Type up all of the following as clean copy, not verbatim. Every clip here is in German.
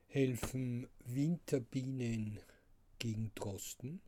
Helfen Winterbienen gegen Drosten?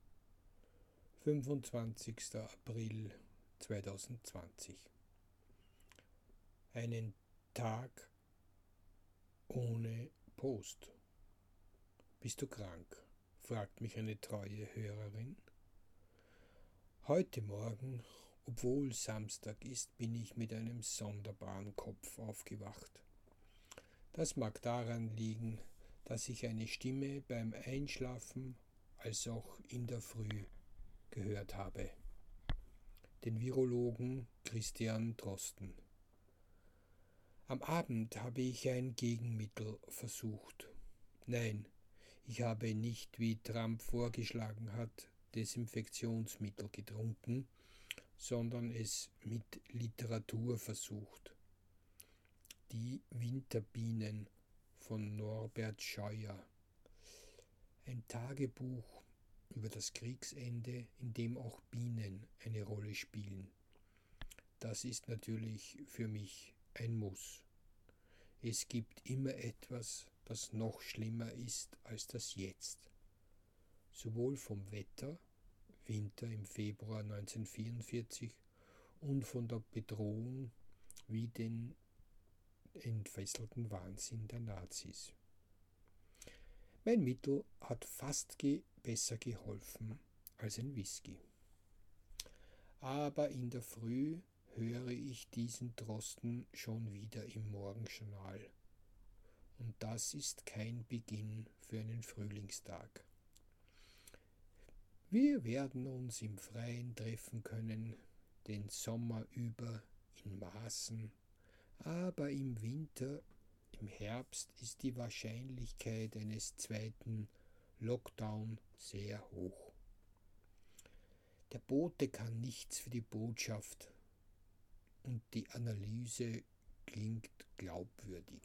25. April 2020. Einen Tag ohne Post. Bist du krank? Fragt mich eine treue Hörerin. Heute Morgen, obwohl Samstag ist, bin ich mit einem sonderbaren Kopf aufgewacht. Das mag daran liegen, dass ich eine Stimme beim Einschlafen als auch in der Früh gehört habe. Den Virologen Christian Drosten. Am Abend habe ich ein Gegenmittel versucht. Nein, ich habe nicht, wie Trump vorgeschlagen hat, Desinfektionsmittel getrunken, sondern es mit Literatur versucht. Die Winterbienen von Norbert Scheuer. Ein Tagebuch über das Kriegsende, in dem auch Bienen eine Rolle spielen. Das ist natürlich für mich ein Muss. Es gibt immer etwas, das noch schlimmer ist als das Jetzt. Sowohl vom Wetter, Winter im Februar 1944, und von der Bedrohung wie den entfesselten Wahnsinn der Nazis. Mein Mittel hat fast besser geholfen als ein Whisky. Aber in der Früh höre ich diesen Drosten schon wieder im Morgenjournal. Und das ist kein Beginn für einen Frühlingstag. Wir werden uns im Freien treffen können, den Sommer über in Maßen, aber im Winter, im Herbst ist die Wahrscheinlichkeit eines zweiten Lockdown sehr hoch. Der Bote kann nichts für die Botschaft und die Analyse klingt glaubwürdig.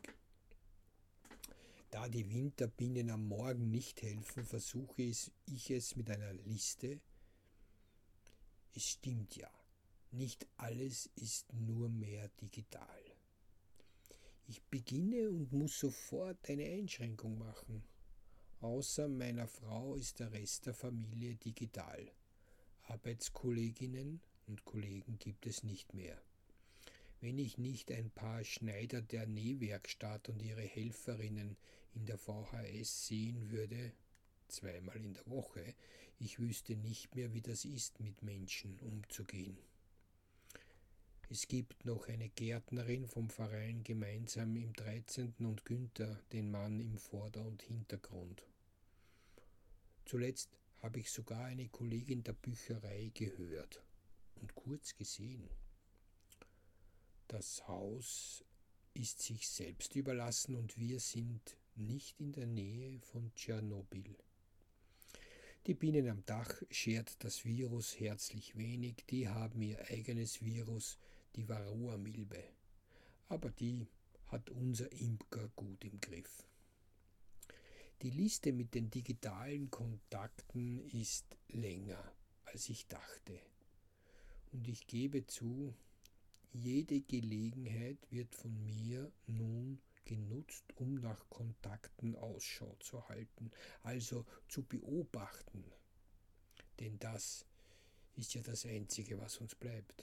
Da die Winterbienen am Morgen nicht helfen, versuche ich es mit einer Liste. Es stimmt ja, nicht alles ist nur mehr digital. Ich beginne und muss sofort eine Einschränkung machen. Außer meiner Frau ist der Rest der Familie digital. Arbeitskolleginnen und Kollegen gibt es nicht mehr. Wenn ich nicht ein paar Schneider der Nähwerkstatt und ihre Helferinnen in der VHS sehen würde, zweimal in der Woche, ich wüsste nicht mehr, wie das ist, mit Menschen umzugehen. Es gibt noch eine Gärtnerin vom Verein Gemeinsam im 13. und Günther, den Mann im Vorder- und Hintergrund. Zuletzt habe ich sogar eine Kollegin der Bücherei gehört und kurz gesehen. Das Haus ist sich selbst überlassen und wir sind nicht in der Nähe von Tschernobyl. Die Bienen am Dach schert das Virus herzlich wenig, die haben ihr eigenes Virus, die Varroa-Milbe. Aber die hat unser Imker gut im Griff. Die Liste mit den digitalen Kontakten ist länger, als ich dachte. Und ich gebe zu, jede Gelegenheit wird von mir nun genutzt, um nach Kontakten Ausschau zu halten, also zu beobachten. Denn das ist ja das Einzige, was uns bleibt.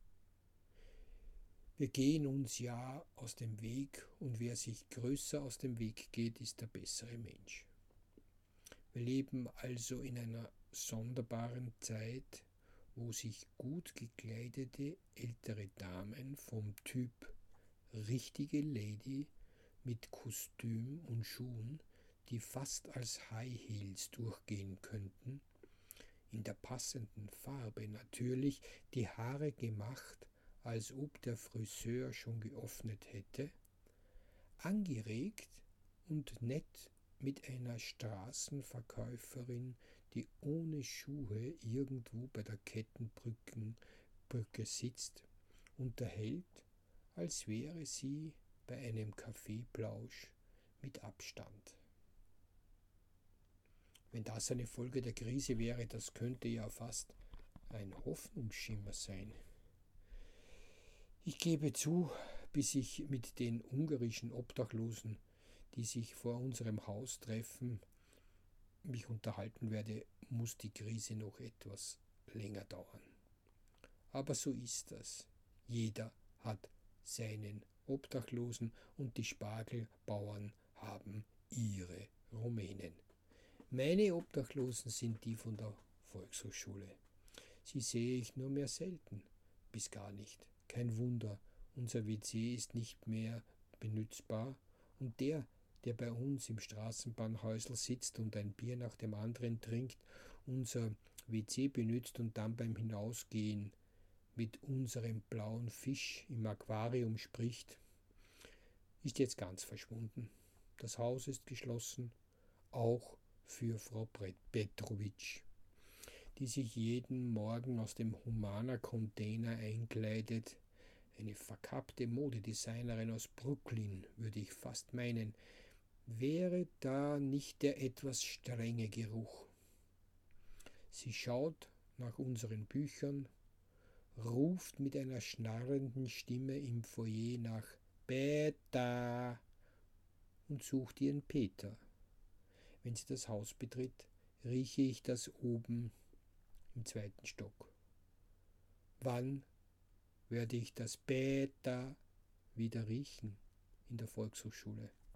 Wir gehen uns ja aus dem Weg und wer sich größer aus dem Weg geht, ist der bessere Mensch. Wir leben also in einer sonderbaren Zeit, wo sich gut gekleidete ältere Damen vom Typ richtige Lady mit Kostüm und Schuhen, die fast als High Heels durchgehen könnten, in der passenden Farbe natürlich, die Haare gemacht, als ob der Friseur schon geöffnet hätte, angeregt und nett mit einer Straßenverkäuferin, die ohne Schuhe irgendwo bei der Kettenbrücke sitzt, unterhält, als wäre sie bei einem Kaffeeplausch mit Abstand. Wenn das eine Folge der Krise wäre, das könnte ja fast ein Hoffnungsschimmer sein. Ich gebe zu, bis ich mit den ungarischen Obdachlosen, die sich vor unserem Haus treffen, mich unterhalten werde, muss die Krise noch etwas länger dauern. Aber so ist das. Jeder hat seinen Obdachlosen und die Spargelbauern haben ihre Rumänen. Meine Obdachlosen sind die von der Volkshochschule. Sie sehe ich nur mehr selten, bis gar nicht. Kein Wunder, unser WC ist nicht mehr benützbar und der bei uns im Straßenbahnhäusl sitzt und ein Bier nach dem anderen trinkt, unser WC benützt und dann beim Hinausgehen mit unserem blauen Fisch im Aquarium spricht, ist jetzt ganz verschwunden. Das Haus ist geschlossen, auch für Frau Petrovic, die sich jeden Morgen aus dem Humana-Container einkleidet. Eine verkappte Modedesignerin aus Brooklyn, würde ich fast meinen. Wäre da nicht der etwas strenge Geruch? Sie schaut nach unseren Büchern, ruft mit einer schnarrenden Stimme im Foyer nach Beta und sucht ihren Peter. Wenn sie das Haus betritt, rieche ich das oben im 2. Stock. Wann werde ich das Beta wieder riechen in der Volkshochschule?